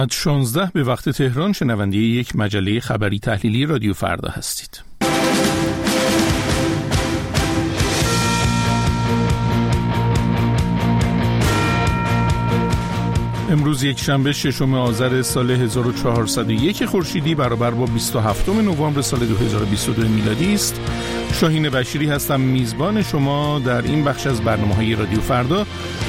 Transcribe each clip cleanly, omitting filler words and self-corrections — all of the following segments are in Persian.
16 به وقت تهران شنونده یک مجله خبری تحلیلی رادیو فردا هستید. امروز یک شنبه 6 آذر سال 1401 خورشیدی برابر با 27 نوامبر سال 2022 میلادی است. شاهین بشیری هستم، میزبان شما در این بخش از برنامه‌های رادیو فردا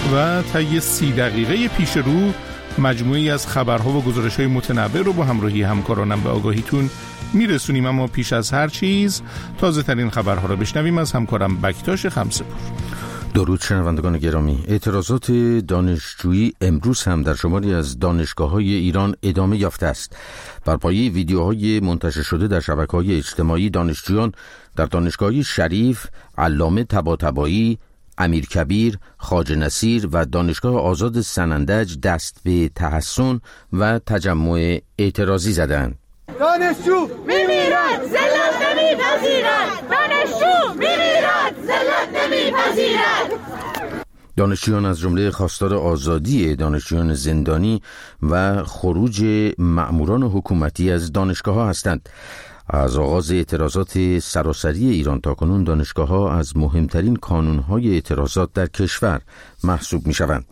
و طی 30 دقیقه پیش رو مجموعی از خبرها و گزارش‌های متنوع رو با همراهی همکارانم به آگاهیتون میرسونیم. اما پیش از هر چیز تازه ترین خبرها رو بشنویم از همکارم بکتاش خمسه‌پور. درود شنوندگان گرامی. اعتراضات دانشجویی امروز هم در شماری از دانشگاه‌های ایران ادامه یافته است. بر پایه ویدیوهای منتشر شده در شبکه‌های اجتماعی، دانشجویان در دانشگاه شریف، علامه طباطبایی، امیرکبیر، خواجه نصیر و دانشگاه آزاد سنندج دست به تحصن و تجمع اعتراضی زدند. دانشجو میمیرد، ذلت نمیپذیرد. دانشجو میمیرد، ذلت نمیپذیرد. دانشجویان از جمله خواستار آزادی دانشجویان زندانی و خروج مأموران حکومتی از دانشگاه‌ها هستند. از آغاز اعتراضات سراسری ایران تاکنون دانشگاه‌ها از مهمترین کانون‌های اعتراضات در کشور محسوب می‌شوند.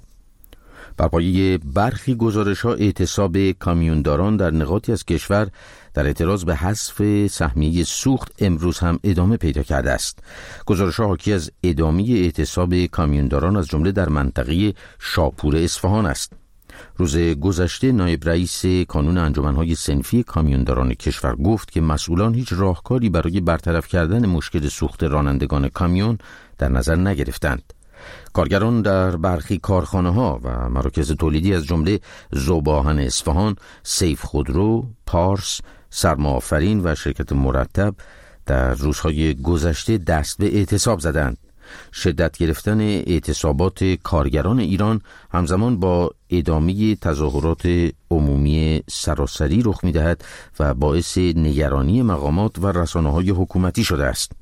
بر پایه برخی گزارش‌ها اعتصاب کامیونداران در نقاطی از کشور در اعتراض به حذف سهمیه سوخت امروز هم ادامه پیدا کرده است. گزارش‌ها حاکی از ادامه اعتصاب کامیونداران از جمله در منطقه شاپور اصفهان است. روز گذشته نایب رئیس کانون انجمن‌های صنفی کامیونداران کشور گفت که مسئولان هیچ راهکاری برای برطرف کردن مشکل سوخت رانندگان کامیون در نظر نگرفتند. کارگران در برخی کارخانه‌ها و مراکز تولیدی از جمله ذوب‌آهن اصفهان، سیف خودرو، پارس، سرماآفرین و شرکت مرتب در روزهای گذشته دست به اعتصاب زدند. شدت گرفتن اعتصابات کارگران ایران همزمان با ادامه تظاهرات عمومی سراسری رخ می‌دهد و باعث نگرانی مقامات و رسانه‌های حکومتی شده است.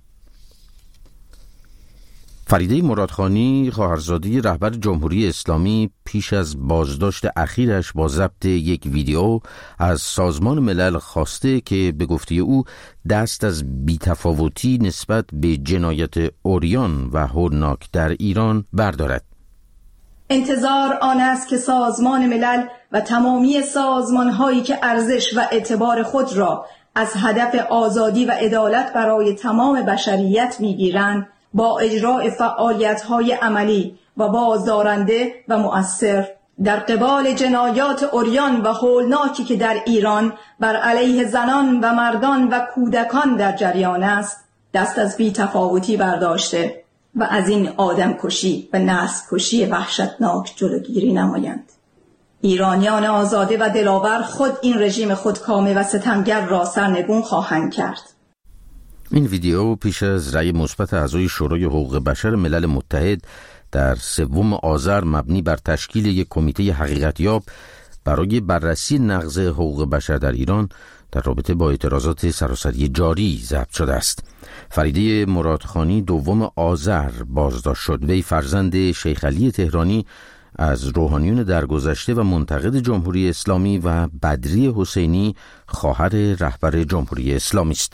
فریده مرادخانی، خواهرزاده رهبر جمهوری اسلامی، پیش از بازداشت اخیرش با ضبط یک ویدیو از سازمان ملل خواسته که به گفته او دست از بی‌تفاوتی نسبت به جنایت عریان و هولناک در ایران بردارد. انتظار آن است که سازمان ملل و تمامی سازمان‌هایی که ارزش و اعتبار خود را از هدف آزادی و عدالت برای تمام بشریت می‌گیرند با اجراع فعالیت‌های عملی و بازدارنده و مؤثر در قبال جنایات عریان و هولناکی که در ایران بر علیه زنان و مردان و کودکان در جریان است، دست از بی‌تفاوتی برداشته و از این آدمکشی و نسل‌کشی وحشتناک جلوگیری نمایند. ایرانیان آزاده و دلاور خود این رژیم خودکامه و ستمگر را سرنگون خواهند کرد. این ویدیو پیش از رأی مثبت اعضای شورای حقوق بشر ملل متحد در 3 آذر مبنی بر تشکیل یک کمیته حقیقتیاب برای بررسی نقض حقوق بشر در ایران در رابطه با اعتراضات سراسری جاری ضبط شده است. فریده مرادخانی 2 آذر بازداشت شد. وی فرزند شیخ علی تهرانی از روحانیون درگذشته و منتقد جمهوری اسلامی و بدری حسینی خواهر رهبر جمهوری اسلامی است.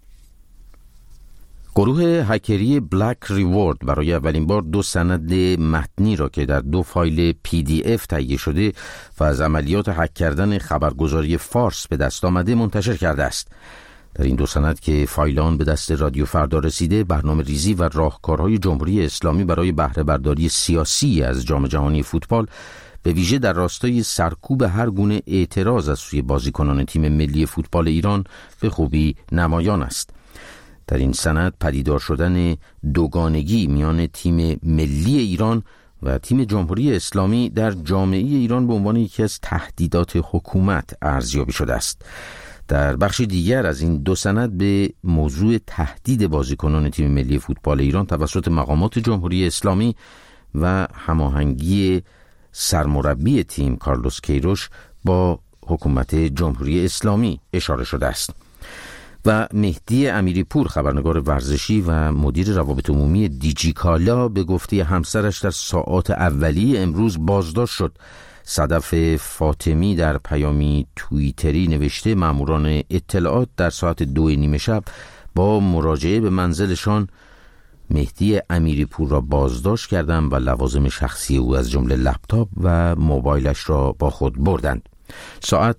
گروه هکری بلک ریوارد برای اولین بار 2 سند متنی را که در 2 فایل PDF تهیه شده و از عملیات هک کردن خبرگزاری فارس به دست آمده منتشر کرده است. در این 2 سند که فایلان به دست رادیو فردا رسیده، برنامه ریزی و راهکارهای جمهوری اسلامی برای بهره برداری سیاسی از جام جهانی فوتبال به ویژه در راستای سرکوب هر گونه اعتراض از سوی بازیکنان تیم ملی فوتبال ایران به خوبی نمایان است. در این سند پدیدار شدن دوگانگی میان تیم ملی ایران و تیم جمهوری اسلامی در جامعه ایران به عنوان یکی از تهدیدات حکومت ارزیابی شده است. در بخش دیگر از این 2 سند به موضوع تهدید بازیکنان تیم ملی فوتبال ایران توسط مقامات جمهوری اسلامی و هماهنگی سرمربی تیم کارلوس کیروش با حکومت جمهوری اسلامی اشاره شده است. و مهدی امیریپور، خبرنگار ورزشی و مدیر روابط عمومی دیجیکالا، به گفته همسرش در ساعات اولیه امروز بازداشت شد. صدف فاطمی در پیامی توییتری نوشته ماموران اطلاعات در ساعت 2:30 شب با مراجعه به منزلشان مهدی امیریپور را بازداشت کردند و لوازم شخصی او از جمله لپتاپ و موبایلش را با خود بردند. ساعت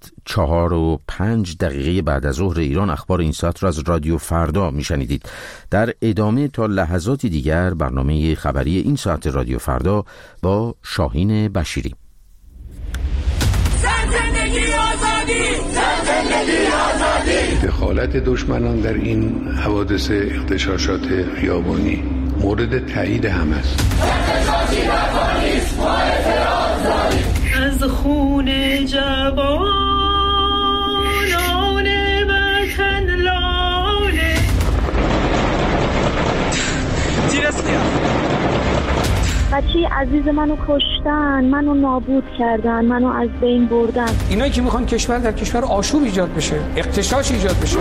4:05 بعد از ظهر ایران اخبار این ساعت را از رادیو فردا میشنیدید. در ادامه تا لحظاتی دیگر برنامه خبری این ساعت رادیو فردا با شاهین بشیری. زندگی آزادی، زندگی آزادی. دخالت دشمنان در این حوادث اغتشاشات خیابانی مورد تایید هم است. اغتشاشی رفا نیست، ما اعتراض داریم. از خون جوانان وطن لاله بچه عزیز منو کشتن، منو نابود کردن، منو از بین بردن. اینایی که میخوان کشور در کشور آشوب ایجاد بشه، اغتشاش ایجاد بشه.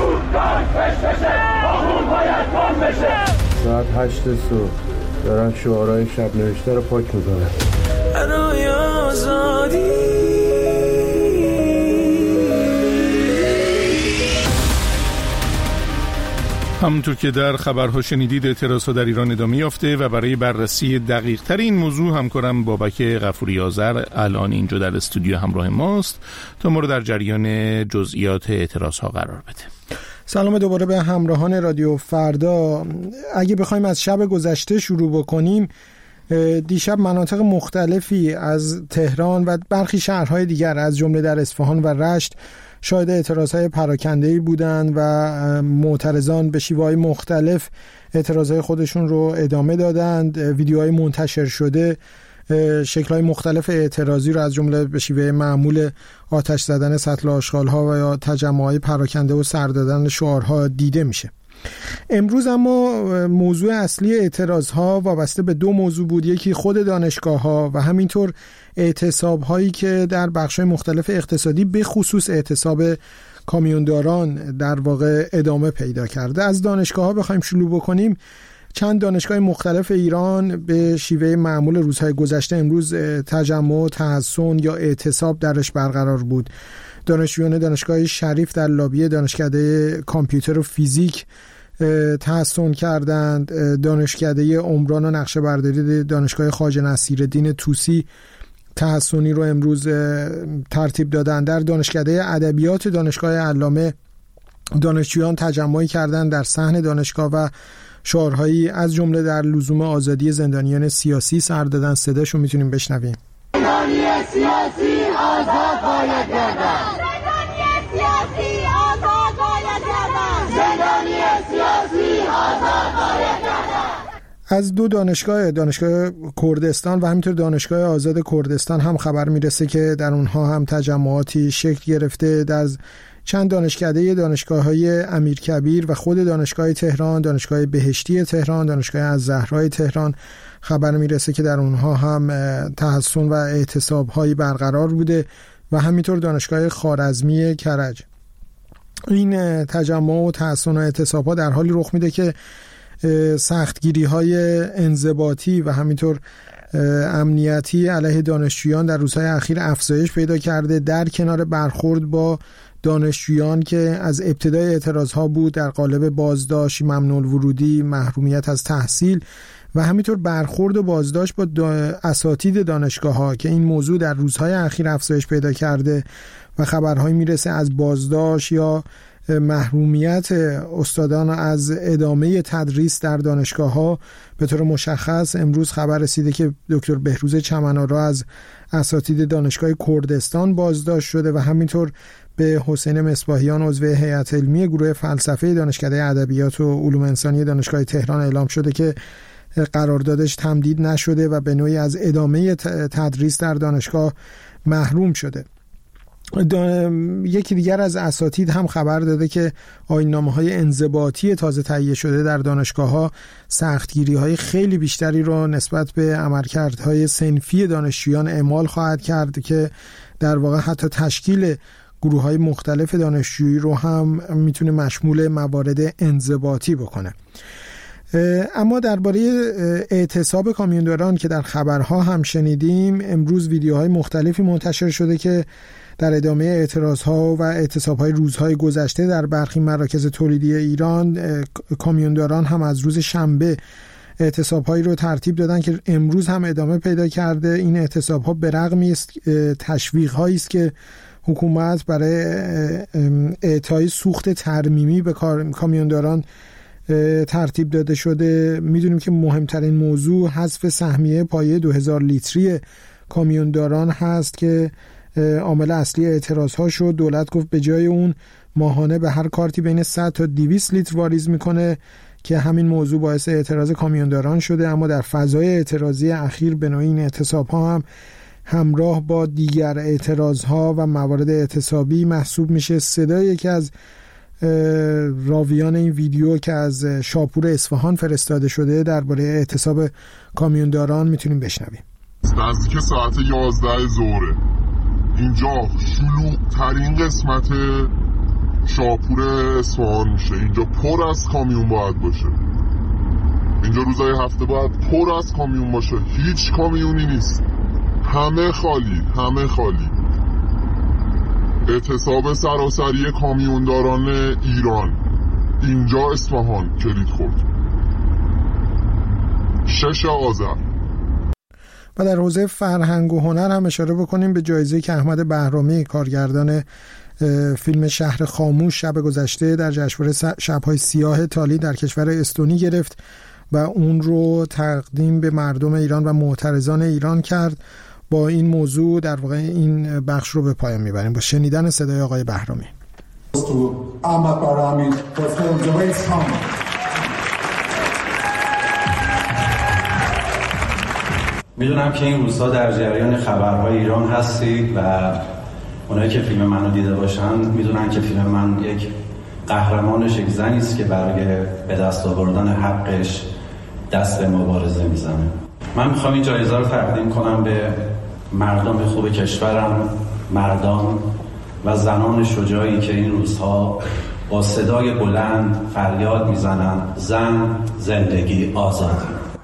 ساعت 8 صبح دارن شعارهای شب نوشته رو پاک میکنن. برای آزادی. همونطور که در خبرها شنیدید اعتراضها در ایران ادامه یافته و برای بررسی دقیق تر این موضوع همکارم بابک غفوری آذر الان اینجا در استودیو همراه ماست تا ما رو در جریان جزئیات اعتراضها قرار بده. سلام دوباره به همراهان رادیو فردا. اگه بخوایم از شب گذشته شروع بکنیم، دیشب مناطق مختلفی از تهران و برخی شهرهای دیگر از جمله در اصفهان و رشت شاهد اعتراضهای پراکنده‌ای بودند و معترضان به شیوه‌های مختلف اعتراضهای خودشون رو ادامه دادند. ویدیوهای منتشر شده شکل‌های مختلف اعتراضی رو از جمله به شیوه معمول آتش زدن سطل آشغال‌ها و یا تجمع‌های پراکنده و سر دادن شعارها دیده میشه. امروز اما موضوع اصلی اعتراضها وابسته به دو موضوع بود. یکی خود دانشگاه‌ها و همینطور اعتصاب‌هایی که در بخش‌های مختلف اقتصادی به خصوص اعتصاب کامیونداران در واقع ادامه پیدا کرده. از دانشگاه‌ها بخوایم شروع بکنیم، چند دانشگاه مختلف ایران به شیوه معمول روزهای گذشته امروز تجمع، تحصن یا اعتصاب درش برقرار بود. دانشجویان دانشگاه شریف در لابی دانشکده کامپیوتر و فیزیک تحصن کردند. دانشکده عمران و نقشه برداری دانشگاه خواجه نصیرالدین طوسی تحصنی رو امروز ترتیب دادند. در دانشکده ادبیات دانشگاه علامه دانشجویان تجمعی کردند در صحن دانشگاه و شعارهایی از جمله در لزوم آزادی زندانیان سیاسی سر دادن. صداشو میتونیم بشنویم. زندانی سیاسی آزاد باید گردد. زندانی سیاسی آزاد باید گردد. زندانی سیاسی آزاد باید گردد. از دو دانشگاه کردستان و همینطور دانشگاه آزاد کردستان هم خبر میرسه که در اونها هم تجمعاتی شکل گرفته. در چند دانشکده دانشگاه‌های امیرکبیر و خود دانشگاه تهران، دانشگاه بهشتی تهران، دانشگاه الزهرای تهران خبر میرسه که در اونها هم تحصن و اعتصاب‌هایی برقرار بوده و همینطور دانشگاه خوارزمی کرج. این تجمع و تحصن و اعتصاب‌ها در حالی رخ میده که سختگیری‌های انضباطی و همینطور امنیتی علیه دانشجویان در روزهای اخیر افزایش پیدا کرده، در کنار برخورد با دانشجویان که از ابتدای اعتراضها بود در قالب بازداشت، ممنوع الورودی، محرومیت از تحصیل و همینطور برخورد و بازداشت با اساتید دانشگاه‌ها که این موضوع در روزهای اخیر افزایش پیدا کرده و خبرهایی میرسه از بازداشت یا محرومیت استادان از ادامه تدریس در دانشگاه‌ها. به طور مشخص امروز خبر رسیده که دکتر بهروز چمن‌آرا از اساتید دانشگاه کردستان بازداشت شده و همینطور به حسین مصباحیان عضو هیئت علمی گروه فلسفه دانشکده ادبیات و علوم انسانی دانشگاه تهران اعلام شده که قراردادش تمدید نشده و به نوعی از ادامه تدریس در دانشگاه محروم شده. یکی دیگر از اساتید هم خبر داده که آیین‌نامه‌های انضباطی تازه تهیه شده در دانشگاه‌ها سختگیری‌های خیلی بیشتری رو نسبت به عملکردهای صنفی دانشجویان اعمال خواهد کرد که در واقع حتی تشکیل گروه‌های مختلف دانشجویی رو هم میتونه مشمول موارد انضباطی بکنه. اما درباره اعتصاب کامیونداران که در خبرها هم شنیدیم، امروز ویدیوهای مختلفی منتشر شده که در ادامه اعتراضها و اعتصابهای روزهای گذشته در برخی مراکز تولیدی ایران، کامیونداران هم از روز شنبه اعتصابهایی رو ترتیب دادن که امروز هم ادامه پیدا کرده. این اعتصابها به رغم تشویق‌هایی است که حکومت برای اعطای سوخت ترمیمی به کامیونداران ترتیب داده شده. میدونیم که مهمترین موضوع حذف سهمیه پایه 2000 لیتری کامیونداران هست که عامل اصلی اعتراض ها شد. دولت گفت به جای اون ماهانه به هر کارتی بین 100 تا 200 لیتر واریز میکنه که همین موضوع باعث اعتراض کامیونداران شده. اما در فضای اعتراضی اخیر به نوعی این اعتصاب ها هم همراه با دیگر اعتراض ها و موارد اعتصابی محسوب میشه. صدای یکی از راویان این ویدیو که از شاپور اصفهان فرستاده شده درباره اعتصاب کامیونداران میتونیم بشنویم. نزدیک ساعت 11 ظهر اینجا شلوغ ترین قسمت شاپور اصفهان میشه. اینجا پر از کامیون باید باشه. اینجا روزای هفته باید پر از کامیون باشه. هیچ کامیونی نیست، همه خالی، همه خالی. اعتصاب سراسری کامیونداران ایران اینجا اصفهان کلید خورد. 6 آذر. و در حوزه فرهنگ و هنر هم اشاره بکنیم به جایزه که احمد بهرامی کارگردان فیلم شهر خاموش شب گذشته در جشنواره شب‌های سیاه تالی در کشور استونی گرفت و اون رو تقدیم به مردم ایران و معترضان ایران کرد. با این موضوع در واقع این بخش رو به پایان میبریم با شنیدن صدای آقای بهرامی. میدونم که این روزها در جریان خبرهای ایران هستید و اونایی که فیلم منو دیده باشن میدونن که فیلم من یک قهرمانش یک زنی است که برای به دست آوردن حقش دست به مبارزه میزنه. من میخوام این جایزه رو تقدیم کنم به مردم خوب کشورم، مردان و زنان شجاعی که این روزها با صدای بلند فریاد میزنن زن، زندگی، آزادی.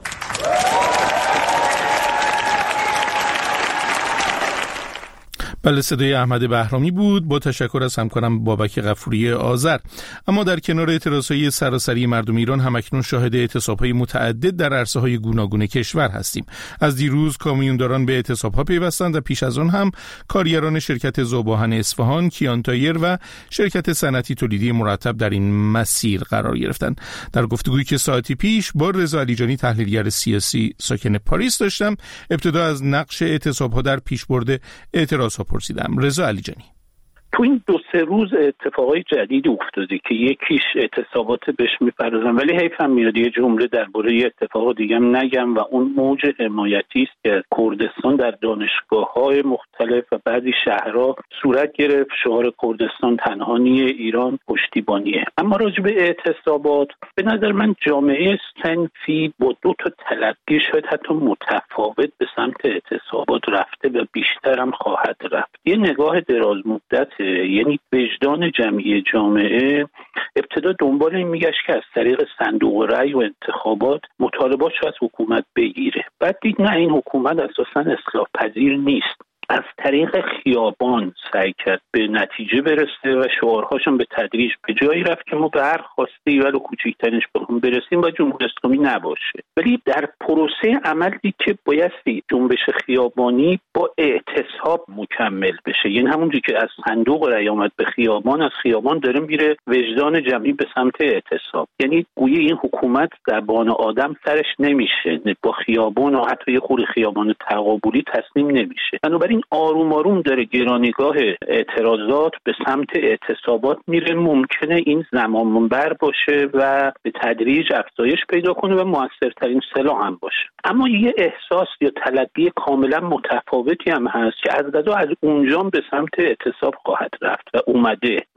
بله، صدای احمد بهرامی بود با تشکر از همکارم بابک غفوری آذر. اما در کنار اعتراضهای سراسری مردم ایران همکنون شاهد اعتصاب‌های متعدد در عرصه‌های گوناگون کشور هستیم. از دیروز کامیونداران به اعتصاب‌ها پیوستند و پیش از آن هم کارگران شرکت ذوب‌آهن اصفهان، کیان تایر و شرکت صنعتی تولیدی مرتب در این مسیر قرار گرفتند. در گفتگویی که ساعتی پیش با رضا علیجانی تحلیلگر سیاسی ساکن پاریس داشتم، ابتدا از نقش اعتصاب‌ها در پیشبرد اعتراض‌ها پرسیدم. رضا علیجانی: تو این 2-3 روز اتفاقای جدیدی افتاده که یکیش اعتصابات بهش میپردازن، ولی حیفم میاد یه جمله درباره اتفاق دیگه هم نگم و اون موج حمایتی است که کردستان در دانشگاه‌های مختلف و بعضی شهرها صورت گرفت. شعار کردستان تنهایی ایران پشتیبانیه. اما راجع به اعتصابات به نظر من جامعه صنفی با 2 تا تلقی شاید حتی متفاوت به سمت اعتصابات رفته و بیشتر هم خواهد رفت. یه نگاه دراز مدت، یعنی وجدان جمعی جامعه ابتدا دنبال این میگشت که از طریق صندوق رأی و انتخابات مطالبات از حکومت بگیره. بعد دید نه، این حکومت اساساً اصلاح پذیر نیست. از طریق خیابان سعی کرد به نتیجه برسه و شعارهاشون به تدریج به جایی رفت که ما به هر خواسته ولو کوچکترینش بخوام برسیم با جمهوری اسلامی نباشه. ولی در پروسه عملی که بایستی جنبش خیابانی با اعتصاب مکمل بشه، یعنی همونجوری که از صندوق رأی آمد به خیابان، از خیابان داره میره وجدان جمعی به سمت اعتصاب. یعنی گویا این حکومت زبان آدم سرش نمیشه، با خیابان و حتی یه خورده خیابان تقابلی تسلیم نمیشه. بنابراین آروم آروم داره گرانیگاه اعتراضات به سمت اعتصابات میره. ممکنه این زمانبر باشه و به تدریج افزایش پیدا کنه و موثرترین سلاح هم باشه. اما یه احساس یا تلقی کاملا متفاوتی هم هست که از اونجا به سمت اعتصاب خواهد رفت و اومده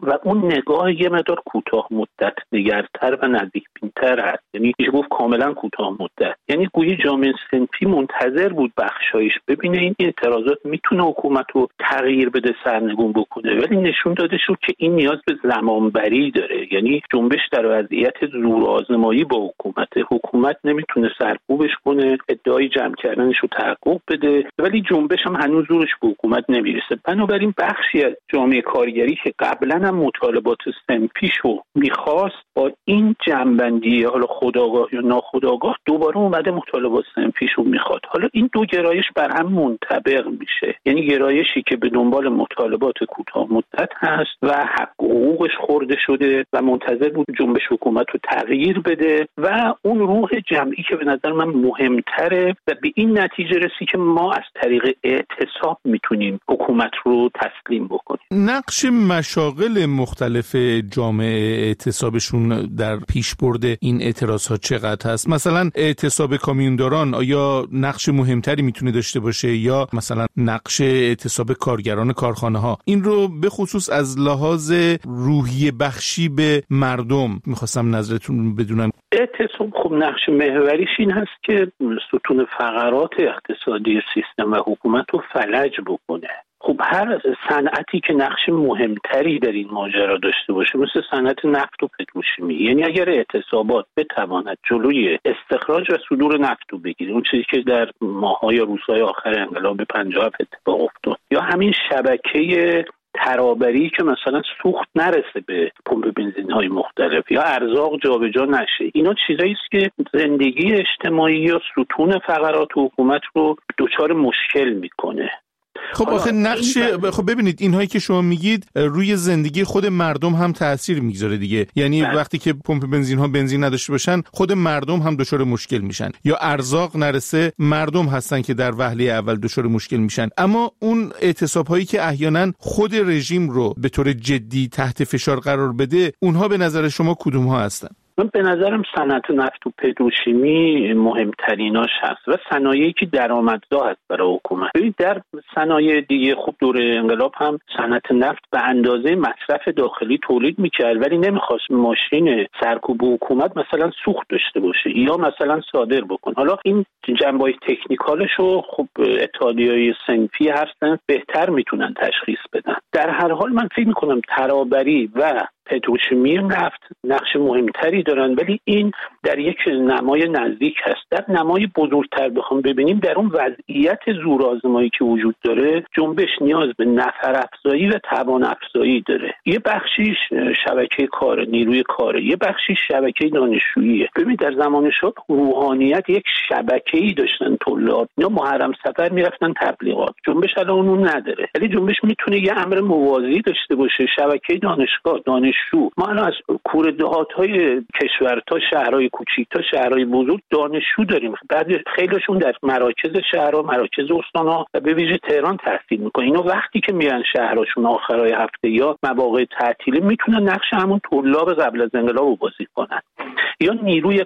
و اون نگاه یه مقدار کوتاه مدت نگرتر و نزدیک‌بین‌تر هست. یعنی میشه گفت کاملا کوتاه مدت. یعنی گویی جامعه صنفی منتظر بود بخشایش ببینه این اعتراضات میتونه حکومت رو تغییر بده، سرنگون بکنه، ولی نشون داده شد که این نیاز به زمانبری داره. یعنی جنبش در وضعیت زورآزمایی با حکومت نمیتونه سرکوبش کنه، ادعای جمع کردنش رو تحقق بده، ولی جنبش هم هنوز زورش به حکومت نمیرسه. بنابراین بخشی از جامعه کارگری که قبلا هم مطالبات صنفیشو میخواست، با این جنبندی حالا خودآگاه یا ناخودآگاه دوباره اومده مطالبات صنفیشو میخواد. حالا این دو گرایش بر هم منطبق میشه، یعنی گرایشی که به دنبال مطالبات کوتاه مدت هست و حق و حقوقش خورده شده و منتظر بود جنبش حکومت رو تغییر بده، و اون روح جمعی که به نظر من مهمتره و به این نتیجه رسی که ما از طریق اعتصاب میتونیم حکومت رو تسلیم بکنیم. نقش مشاغل مختلف جامعه اعتصابشون در پیشبرد این اعتراضات چقدر هست؟ مثلا اعتصاب کامیونداران آیا نقش مهمتری میتونه داشته باشه یا مثلا نقش اعتصاب کارگران کارخانه ها؟ این رو به خصوص از لحاظ روحیه بخشی به مردم میخواستم نظرتون بدونم. اعتصاب خب نقش محوریش این هست که ستون فقرات اقتصادی سیستم و حکومت رو فلج بکنه. خب هر صنعتی که نقش مهمتری در این ماجرا داشته باشه، مثل صنعت نفت و پتروشیمی، یعنی اگر اعتصابات بتواند جلوی استخراج و صدور نفت رو بگیره، اون چیزی که در ماه‌های یا روزهای آخر انقلاب 57 اتفاق افتاد، یا همین شبکه ترابری که مثلا سوخت نرسه به پمپ بنزین‌های مختلف یا ارزاق جابجا نشه، اینا چیزایی است که زندگی اجتماعی یا ستون فقرات حکومت رو دچار مشکل میکنه. خب آخه نقش خب ببینید اینهایی که شما میگید روی زندگی خود مردم هم تأثیر میگذاره دیگه. یعنی وقتی که پمپ بنزین ها بنزین نداشته باشن، خود مردم هم دچار مشکل میشن، یا ارزاق نرسه، مردم هستن که در وهله اول دچار مشکل میشن. اما اون اعتصاب هایی که احیانا خود رژیم رو به طور جدی تحت فشار قرار بده، اونها به نظر شما کدوم ها هستن؟ من به نظرم صنعت نفت و پتروشیمی مهمتریناش هست و صنایعی که درآمدزا هست برای حکومت. در صنایع دیگه خب دوره انقلاب هم صنعت نفت به اندازه مصرف داخلی تولید میکرد، ولی نمیخواست ماشین سرکوب حکومت مثلا سوخت داشته باشه یا مثلا صادر بکن. حالا این جنبه‌های تکنیکالش رو خب اتحادیه‌های صنفی هستن بهتر میتونن تشخیص بدن. در هر حال من فکر میکنم ترابری و پتروشیمی نفت نقش مهمتری دارن، ولی این در یک نمای نزدیک هست. در نمای بزرگتر بخوام ببینیم، در اون وضعیت زورآزمایی که وجود داره، جنبش نیاز به نفر افزایی و توان افزایی داره. یه بخشیش شبکه کار، نیروی کاره، یه بخشیش شبکه دانشجوییه. ببینید در زمان شاه روحانیت یک شبکه‌ای داشتن، طلاب یا محرم سفر میرفتن تبلیغات. جنبش الان اون نداره، ولی جنبش میتونه یه امر موازی داشته باشه، شبکه دانشگاه، ما الان از کوره دهات‌های کشور تا شهرهای کوچیک تا شهرهای بزرگ دانشجو داریم. بعد خیلیشون در مراکز شهرها، مراکز استان‌ها و به ویژه تهران تحصیل میکنن. اینا وقتی که میرن شهرشون آخرای هفته یا مواقع تعطیلی، میتونن نقش همون طلاب قبل از انقلاب رو بازی کنن. یا نیروی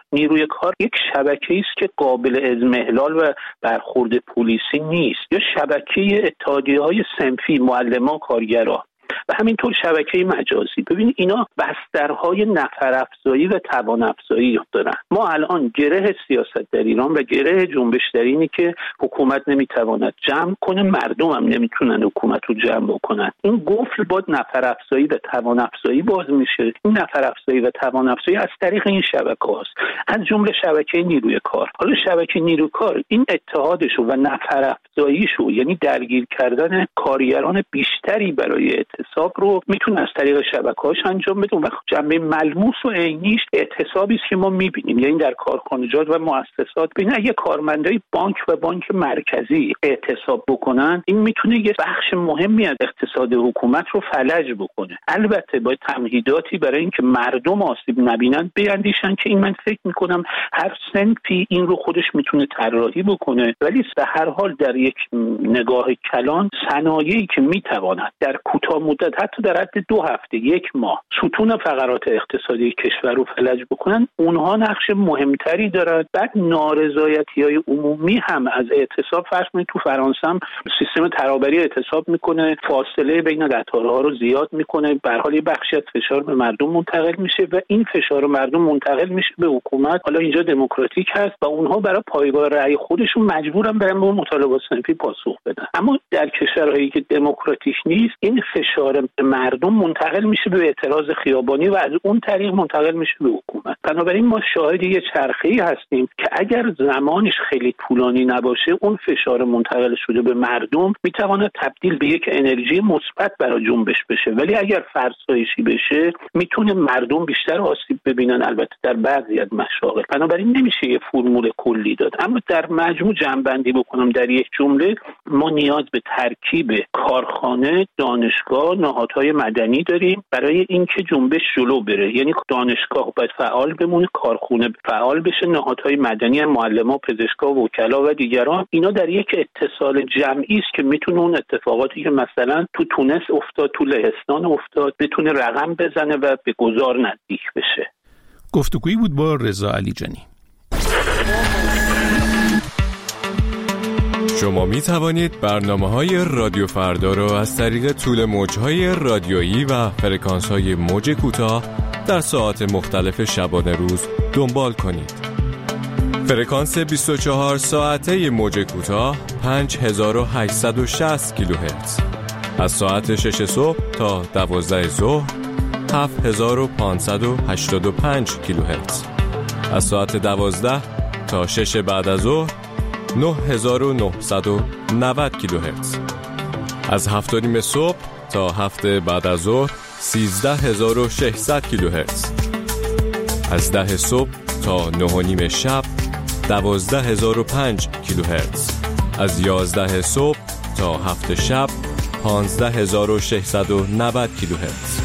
کار یک شبکه‌ای است که قابل اضمحلال و برخورد پلیسی نیست، یا شبکه اتحادیه‌های صنفی، معلمان، کارگران و همینطور شبکه مجازی. ببین اینا بسترهای نفر افزایی و توان افزایی دارن. ما الان گره سیاست در ایران و گره جنبش در اینی که حکومت نمیتواند جمع کنه، مردم هم نمیتونن حکومت رو جمع بکنن. این قفل با نفر افزایی و توان افزایی باز میشه. این نفر افزایی و توان افزایی از طریق این شبکه هاست، از جمله شبکه نیروی کار. حالا شبکه نیروی کار این اتحادشو و نفر افزاییشو، یعنی درگیر کردن کارگران بیشتری برای اعتصاب رو میتونه از طریق شبکه‌هاش انجام بده. و جنبه ملموس و عینیش اعتصابی است که ما میبینیم، یعنی در کارخانجات و مؤسسات. ببین اگه کارمندای بانک و بانک مرکزی اعتصاب بکنن، این میتونه یه بخش مهمی از اقتصاد حکومت رو فلج بکنه. البته با تمهیداتی برای اینکه مردم آسیب نبینن بیاندیشن که این من فکر میکنم هر صنفی این رو خودش میتونه طراحی بکنه، ولی به هر حال در یک نگاه کلان صنایعی که میتواند در کوتاه مدت حتی در حد 2 هفته 1 ماه ستون فقرات اقتصادی کشور رو فلج بکنن، اونها نقش مهمتری دارد. بعد نارضایتی‌های عمومی هم از اعتصاب، فرض کنید تو فرانسه هم سیستم ترابری اعتصاب میکنه، فاصله بین قطارها رو زیاد میکنه، به هر حال یه بخشی از فشار به مردم منتقل میشه و این فشار مردم منتقل میشه به حکومت. حالا اینجا دموکراتیک هست و اونها برای پایگاه رأی خودشون مجبورن برن به مطالبات صنفی پاسخ بدن. اما در کشورهایی که دموکراتیک نیست این فشار به مردم منتقل میشه به اعتراض خیابانی و از اون طریق منتقل میشه به حکومت. بنابراین ما شاهد یه چرخه‌ای هستیم که اگر زمانش خیلی طولانی نباشه اون فشار منتقل شده به مردم میتواند تبدیل به یک انرژی مثبت برای جنبش بشه، ولی اگر فرسایشی بشه میتونه مردم بیشتر آسیب ببینن، البته در بعضی از مشاغل. بنابراین نمیشه یه فرمول کلی داد، اما در مجموع جمع‌بندی بکنم در یک جمله، ما نیاز به ترکیب کارخانه، دانشگاه، نهادهای مدنی داریم برای اینکه جنبش جلو بره. یعنی دانشگاه باید فعال بمونه، کارخونه فعال بشه، نهادهای مدنی، معلمان، پزشکا، وکلا و دیگران، اینا در یک اتصال جمعی است که میتونه اون اتفاقاتی که مثلا تو تونس افتاد، تو لهستان افتاد، بتونه رقم بزنه و به گذار نزدیک بشه. گفتگویی بود با رضا علیجانی. شما می توانید برنامه‌های رادیو فردا را از طریق طول موج‌های رادیویی و فرکانس‌های موج کوتاه در ساعات مختلف شبانه روز دنبال کنید. فرکانس 24 ساعته موج کوتاه 5860 کیلوهرتز. از ساعت 6 صبح تا 12 ظهر 7585 کیلوهرتز. از ساعت 12 تا 6 بعد از ظهر 9990 کیلوهرتز. از 7:30 صبح تا 7 بعد از ظهر 13600 کیلوهرتز. از 10 صبح تا 9:30 شب 12005 کیلوهرتز. از 11 صبح تا 7 شب 15690 کیلوهرتز.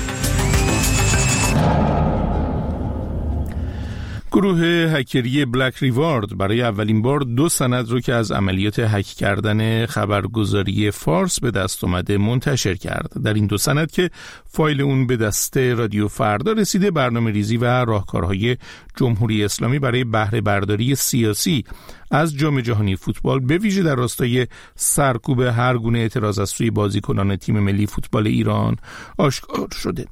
گروه هکری بلک ریوارد برای اولین بار 2 سند رو که از عملیات هک کردن خبرگزاری فارس به دست اومده منتشر کرد. در این 2 سند که فایل اون به دست رادیو فردا رسیده، برنامه‌ریزی و راهکارهای جمهوری اسلامی برای بهره برداری سیاسی از جام جهانی فوتبال به ویژه در راستای سرکوب هر گونه اعتراض از سوی بازیکنان تیم ملی فوتبال ایران آشکار شده.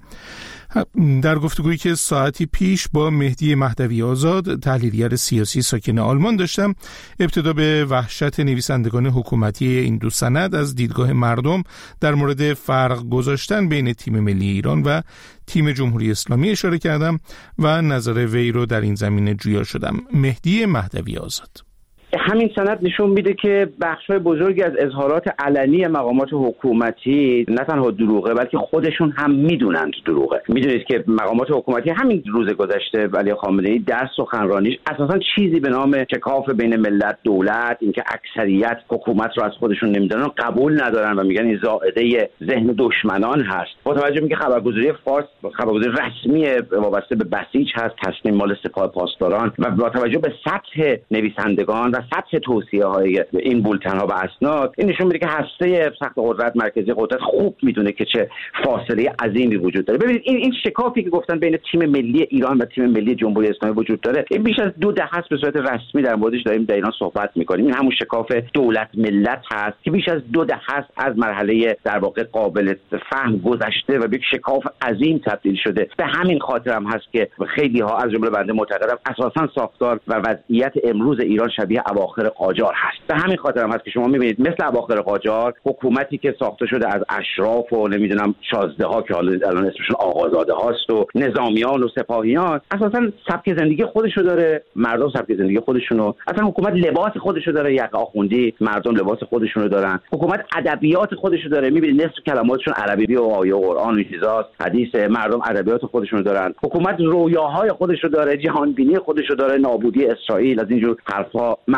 در گفتگویی که ساعتی پیش با مهدی مهدوی آزاد، تحلیلگر سیاسی ساکن آلمان داشتم، ابتدا به وحشت نویسندگان حکومتی این 2 سند از دیدگاه مردم در مورد فرق گذاشتن بین تیم ملی ایران و تیم جمهوری اسلامی اشاره کردم و نظر وی رو در این زمینه جویا شدم. مهدی مهدوی آزاد: همین سند نشون میده که بخش‌های بزرگی از اظهارات علنی مقامات حکومتی نه تنها دروغه، بلکه خودشون هم میدونن دروغه. میدونید که مقامات حکومتی همین روز گذشته علی خامنه‌ای در سخنرانیش اساساً چیزی به نام شکاف بین ملت دولت، اینکه اکثریت حکومت رو از خودشون نمیدونن قبول ندارن و میگن این زائده ذهن دشمنان هست. با توجه به اینکه خبرگزاری فارس خبرگزاری رسمی وابسته به بسیج هست، تصمیم مال سپاه پاسداران، و با توجه به سطح نویسندگان و سطح توصیه‌های این بولتن‌ها و اسناد، این نشون میده که هسته سخت قدرت، مرکزی قدرت خوب میدونه که چه فاصله عظیمی وجود داره. ببینید این شکافی که گفتن بین تیم ملی ایران و تیم ملی جمهوری اسلامی وجود داره، این بیش از 2 دهه است به صورت رسمی در موردش داریم در ایران صحبت می‌کنیم. این همون شکاف دولت ملت هست که بیش از 2 دهه است از مرحله در واقع قابل فهم گذشته و به یک شکاف عظیم تبدیل شده. به همین خاطر هم هست که خیلی‌ها از جمله بنده معتقدم اساساً ساختار و وضعیت امروز ایران شبیه اواخر قاجار هست. به همین خاطر هم هست که شما می‌بینید مثل اواخر قاجار حکومتی که ساخته شده از اشراف و نمیدونم شازده‌ها که حالا الان اسمشون آقازاده هاست و نظامیان و سپاهیان، اساساً سبک زندگی خودشو داره، مردم سبک زندگی خودشونو، اصلا حکومت لباس خودشو داره، یقه آخوندی، مردم لباس خودشونو دارن. حکومت ادبیات خودشو داره، می‌بینید نصف کلماتشون عربی و آیه و قرآن و چیزاست، حدیث. مردم ادبیات خودشونو دارن. حکومت رویاهای خودشو داره، جهان بینی خودشو داره، نابودی اسرائیل از اینجور حرفا.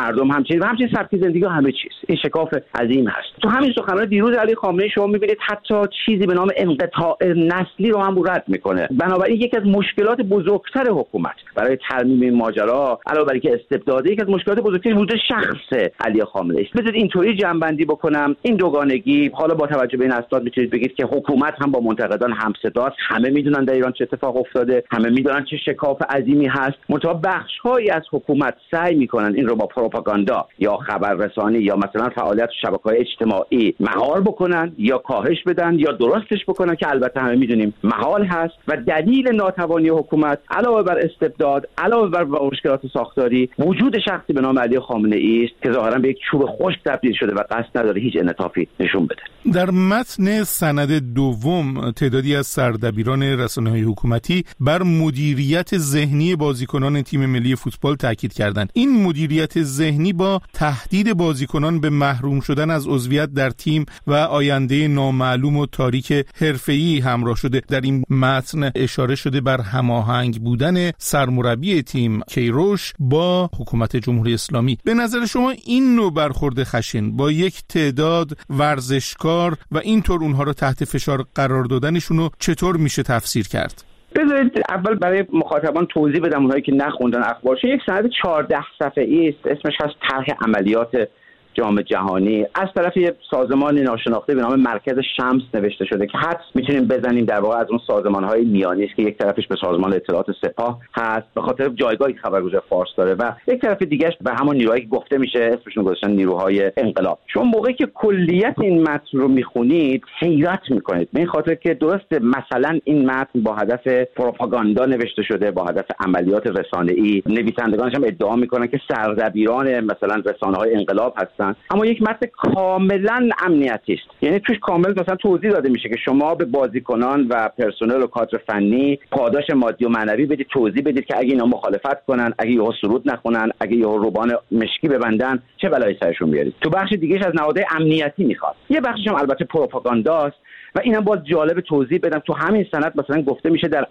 مردم همچنین سبک زندگی و همه چیز. این شکاف عظیم هست. تو همین سخنرانی دیروز علی خامنه‌ای شما می‌بینید حتی چیزی به نام انقطاع نسلی رو هم رد میکنه. بنابراین یکی از مشکلات بزرگتر حکومت برای ترمیم این ماجرا علاوه بر اینکه استبداده، یکی از مشکلات بزرگتر وجود شخص علی خامنه‌ای است. بذارید اینطوری جمع‌بندی بکنم، این دوگانگی حالا با توجه به این اسناد میتونید بگید که حکومت هم با منتقدان همصداست. همه میدونن در ایران چه اتفاق افتاده، همه میدونن چه شکاف عظیمی هست. منتها بخش‌هایی از حکومت سعی میکنن این رو با پروپاگاندا یا خبررسانی یا مثلا فعالیت شبکه‌های اجتماعی مهار بکنن یا کاهش بدن یا درستش بکنن، که البته همه میدونیم محال هست. و دلیل ناتوانی حکومت علاوه بر استبداد، علاوه بر مشکلات ساختاری، وجود شخصی به نام علی خامنه‌ای است که ظاهرا به یک چوب خشک تبدیل شده و قصد نداره هیچ انعطافی نشون بده. در متن سند دوم تعدادی از سردبیران رسانه‌های حکومتی بر مدیریت ذهنی بازیکنان تیم ملی فوتبال تاکید کردند. این مدیریت ذهنی با تهدید بازیکنان به محروم شدن از عضویت در تیم و آینده نامعلوم و تاریک حرفه‌ای همراه شده. در این متن اشاره شده بر هماهنگ بودن سرمربی تیم کیروش با حکومت جمهوری اسلامی. به نظر شما این نوع برخورد خشن با یک تعداد ورزشکار و اینطور اونها رو تحت فشار قرار دادنشون رو چطور میشه تفسیر کرد؟ بذارید اول برای مخاطبان توضیح بدم، اونهایی که نخوندن اخبارش. یک سند 14 صفحه‌ای است، اسمش هست طرح عملیات جام جهانی، از طرف یه سازمان ناشناخته به نام مرکز شمس نوشته شده که حدس میتونیم بزنیم در واقع از اون سازمان‌های میانی است که یک طرفش به سازمان اطلاعات سپاه هست به خاطر جایگاهی که خبرگزاری فارس داره و یک طرف دیگه‌اش به همون نیروهایی که گفته میشه اسمشون گذاشتن نیروهای انقلاب. شما موقعی که کلیت این متن رو میخونید حیرت میکنید، به این خاطر که درسته مثلا این متن با هدف پروپاگاندا نوشته شده، با هدف عملیات رسانه‌ای، نویسندگانش هم ادعا میکنن که سردبیران مثلا رسانه‌های انقلاب هستن، اما یک متن کاملا امنیتی است. یعنی توش کامل مثلا توضیح داده میشه که شما به بازیکنان و پرسنل و کادر فنی پاداش مادی و معنوی بدید، توضیح بدید که اگه اینا مخالفت کنن، اگه یهو سرود نخونن، اگه یهو روبان مشکی ببندن، چه بلایی سرشون بیارید. تو بخش دیگه‌اش از نهادهای امنیتی میخواد، یه بخشش هم البته پروپاگانداست و اینم باز جالب توضیح بدم. تو همین سند مثلا گفته میشه در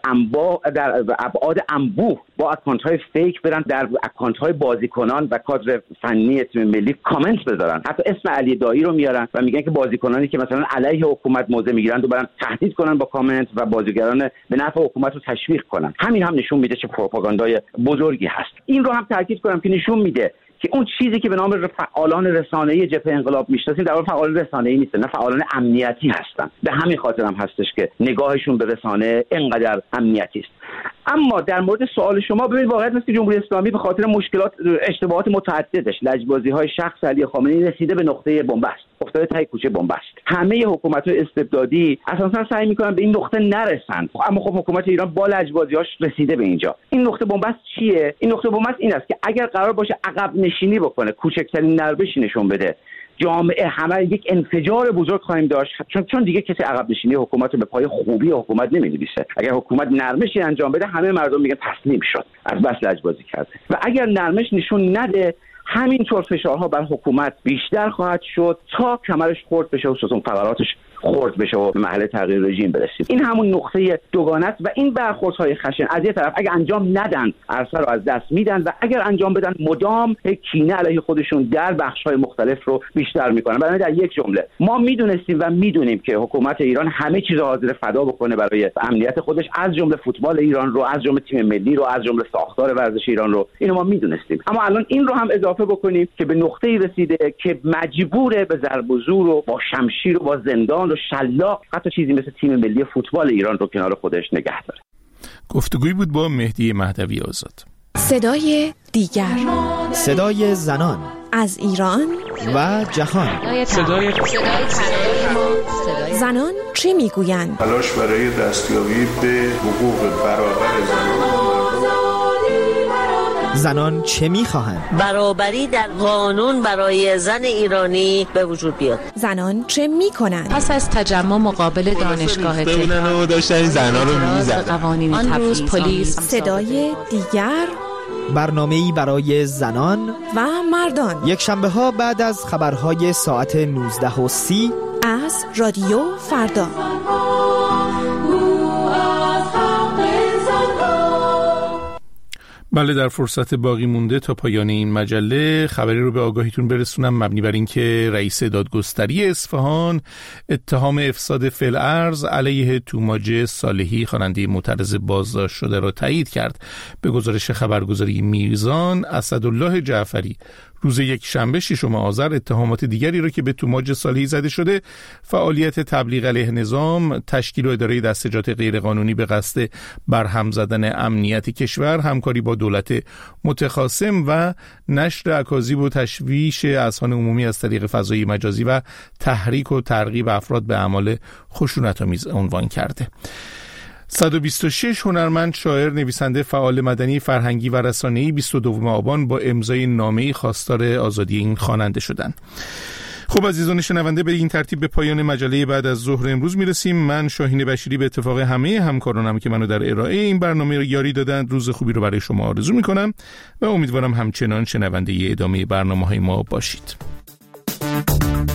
ابعاد انبوه با اکانت‌های فیک برن در اکانت‌های بازیکنان و کادر فنی تیم ملی کامنت بذارن، حتی اسم علی دایی رو میارن و میگن که بازیکنانی که مثلا علیه حکومت موضع میگیرن رو برن تهدید کنن با کامنت و بازیگران به نفع حکومت رو تشویق کنن. همین هم نشون میده چه پروپاگاندای بزرگی هست. این رو هم تاکید کنم که نشون میده که اون چیزی که به نام فعالان رسانه‌ای جبهه انقلاب میشناسیم در واقع فعالان رسانه‌ای نیستن، نه فعالان امنیتی هستن. به همین خاطر هم هستش که نگاهشون به رسانه اینقدر امنیتی است. اما در مورد سوال شما، ببینید واقعیت است که جمهوری اسلامی به خاطر مشکلات اشتباهات متعددش، لجبازی‌های شخص علی خامنه‌ای رسیده به نقطه بنبست، افتاده ته کوچه بنبست. همه حکومت‌های استبدادی اساساً سعی می‌کنن به این نقطه نرسن، اما خب حکومت ایران با لجبازی‌هاش رسیده به اینجا. این نقطه بنبست چیه؟ این نقطه بنبست این است که اگر قرار باشه عقب نشینی بکنه، کوچکترین نربشی نشون بده، جامعه همه یک انفجار بزرگ خواهیم داشت، چون دیگه کسی عقب نشینی حکومت رو به پای خوبی حکومت نمی‌نویسه. اگر حکومت نرمشی انجام بده همه مردم میگن تسلیم شد، از بس لجبازی کرده. و اگر نرمش نشون نده همینطور فشارها بر حکومت بیشتر خواهد شد تا کمرش خرد بشه و ستون فقراتش خرد بشه و به مرحله تغییر رژیم برسیم. این همون نقطه دوگانه است و این برخوردهای خشن از یه طرف اگه انجام ندن عرصه رو از دست میدن و اگر انجام بدن مدام کینه علیه خودشون در بخش‌های مختلف رو بیشتر میکنن. برای در یک جمله ما میدونستیم و میدونیم که حکومت ایران همه چیز حاضر فدا بکنه برای امنیت خودش، از جمله فوتبال ایران رو، از جمله تیم ملی رو، از جمله ساختار ورزش ایران رو. اینو ما میدونستیم، اما الان این رو هم اضافه بکنیم که به نقطه‌ای رسیده که مجبوره به ضرب و زور و با شمشیر و با زندان و شلاق حتی چیزی مثل تیم ملی فوتبال ایران رو کنار خودش نگه داره. گفتگویی بود با مهدی مهدوی آزاد. صدای دیگر، صدای زنان از ایران و جهان. صدای زنان چه میگویند؟ تلاش برای دستیابی به حقوق برابر زنان چه میخواهند؟ برابری در قانون برای زن ایرانی به وجود بیاد. زنان چه میکنند؟ پس از تجمع مقابل دانشگاه تهران داشتن زنان رو میزدن. قوانین تبعیض، پلیس. صدای دیگر، برنامه‌ای برای زنان و مردان، یک شنبه ها بعد از خبرهای ساعت 19:30 از رادیو فردا. بله، در فرصت باقی مونده تا پایان این مجله خبری رو به آگاهیتون برسونم مبنی بر اینکه رئیس دادگستری اصفهان اتهام افساد فی‌الارض علیه توماج صالحی خواننده معترض بازداشت شده را تایید کرد. به گزارش خبرگزاری میزان، اسدالله جعفری روز یکشنبه 6 آذر اتهامات دیگری را که به توماج صالحی زده شده، فعالیت تبلیغ علیه نظام، تشکیل و اداره دستجات غیرقانونی به قصد برهم زدن امنیت کشور، همکاری با دولت متخاصم و نشر اکاذیب و تشویش اذهان عمومی از طریق فضای مجازی و تحریک و ترغیب افراد به اعمال خشونت‌آمیز عنوان کرده. 126 هنرمند، شاعر، نویسنده، فعال مدنی، فرهنگی و رسانه‌ای 22 آبان با امضای نامه‌ای خواستار آزادی این خواننده شدند. خب عزیزان شنونده، به این ترتیب به پایان مجله بعد از ظهر امروز میرسیم. من شاهین بشیری به اتفاق همه همکارانم که منو در ارائه این برنامه یاری دادند روز خوبی رو برای شما آرزو میکنم و امیدوارم همچنان شنونده ادامه برنامه‌های ما باشید.